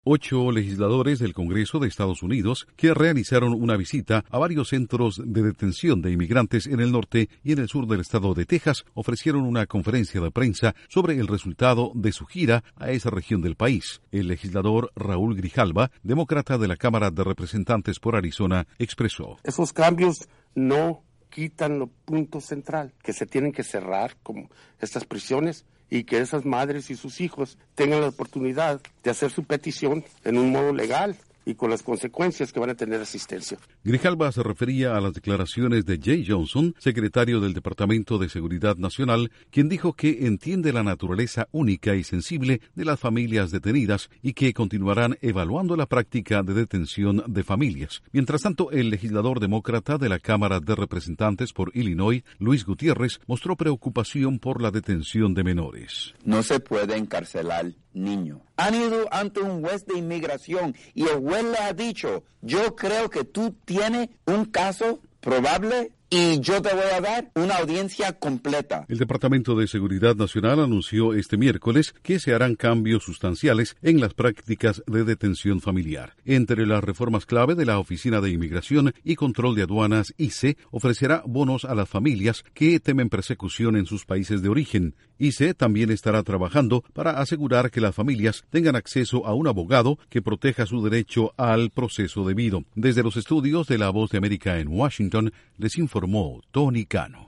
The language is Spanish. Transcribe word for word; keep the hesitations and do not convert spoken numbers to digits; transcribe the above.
Ocho legisladores del Congreso de Estados Unidos que realizaron una visita a varios centros de detención de inmigrantes en el norte y en el sur del estado de Texas ofrecieron una conferencia de prensa sobre el resultado de su gira a esa región del país. El legislador Raúl Grijalva, demócrata de la Cámara de Representantes por Arizona, expresó: Esos cambios no quitan los puntos central, que se tienen que cerrar como estas prisiones y que esas madres y sus hijos tengan la oportunidad de hacer su petición en un modo legal y con las consecuencias que van a tener asistencia. Grijalva se refería a las declaraciones de Jay Johnson, secretario del Departamento de Seguridad Nacional, quien dijo que entiende la naturaleza única y sensible de las familias detenidas y que continuarán evaluando la práctica de detención de familias. Mientras tanto, el legislador demócrata de la Cámara de Representantes por Illinois, Luis Gutiérrez, mostró preocupación por la detención de menores. No se puede encarcelar niños. Han ido ante un juez de inmigración y el juez le ha dicho: yo creo que tú tienes un caso probable y yo te voy a dar una audiencia completa. El Departamento de Seguridad Nacional anunció este miércoles que se harán cambios sustanciales en las prácticas de detención familiar. Entre las reformas clave de la Oficina de Inmigración y Control de Aduanas, I C E, ofrecerá bonos a las familias que temen persecución en sus países de origen. I C E también estará trabajando para asegurar que las familias tengan acceso a un abogado que proteja su derecho al proceso debido. Desde los estudios de La Voz de América en Washington, les informó Tony Cano.